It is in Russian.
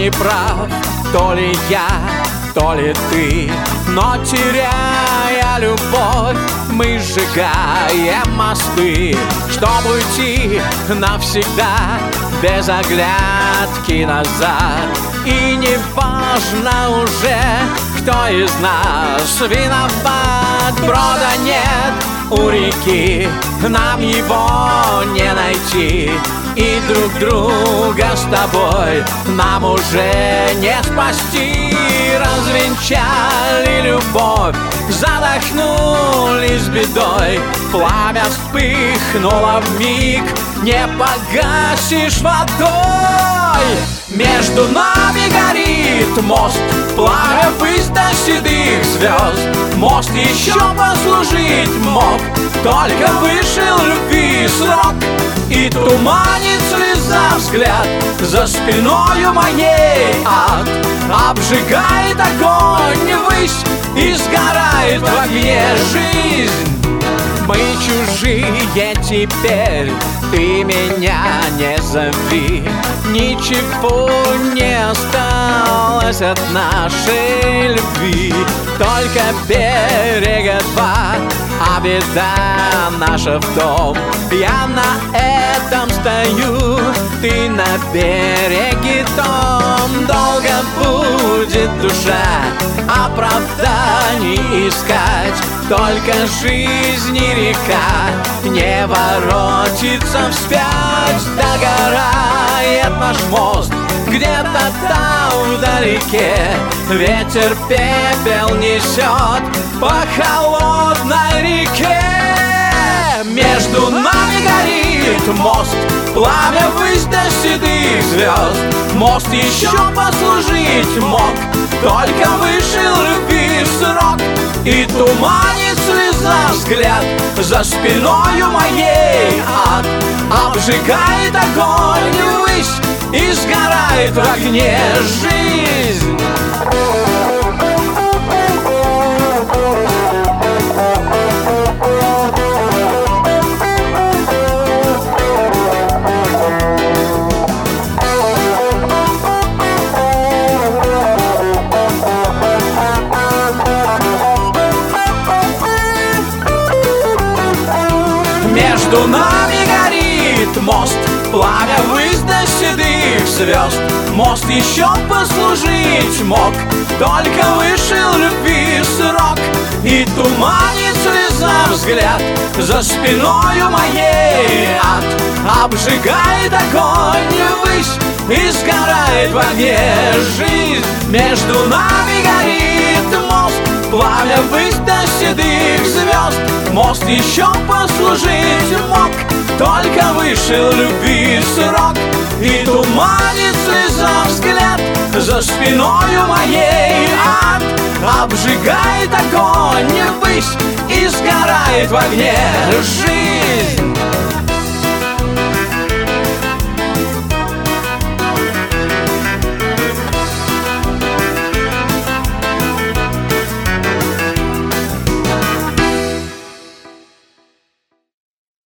не прав, то ли я, то ли ты. Но теряя любовь, мы сжигаем мосты, чтобы уйти навсегда, без оглядки назад. И не важно уже, кто из нас виноват. Брода нет у реки, нам его не найти. И друг друга с тобой нам уже не спасти. Развенчали любовь, задохнулись бедой. Пламя вспыхнуло вмиг, не погасишь водой. Между нами горит мост, пламя высь до седых звезд. Мост еще послужить мог, только вышел любви срок. И туманит слеза взгляд, за спиною моей ад. Обжигает огонь ввысь, и сгорает в огне жизнь. Мы чужие теперь, ты меня не зови. Ничего не осталось от нашей любви, только берега два, а беда наша в том. Я на этом стою, ты на береге том. Долго будет душа оправданий искать, только жизни река не воротится вспять. Догорает наш мост где-то там вдалеке, ветер пепел несет по холодной реке. Между нами горит мост, пламя высь до седых звезд. Мост еще послужить мог, только вышел любви срок. И туманит слеза взгляд, за спиною моей ад. Обжигает огонь ввысь, и сгорает в огне жизнь. Между нами горит мост, пламя высь до седых звезд. Мост еще послужить мог, только вышел любви срок. И туманит слеза взгляд, за спиною моей ад. Обжигает огонь ввысь, и сгорает в огне жизнь. Между нами горит мост, пламя высь до седых звезд. Мост еще послужить мог, только вышел любви срок. И туманит слеза взгляд, за спиною моей ад. Обжигает огонь ввысь, и сгорает в огне жизнь.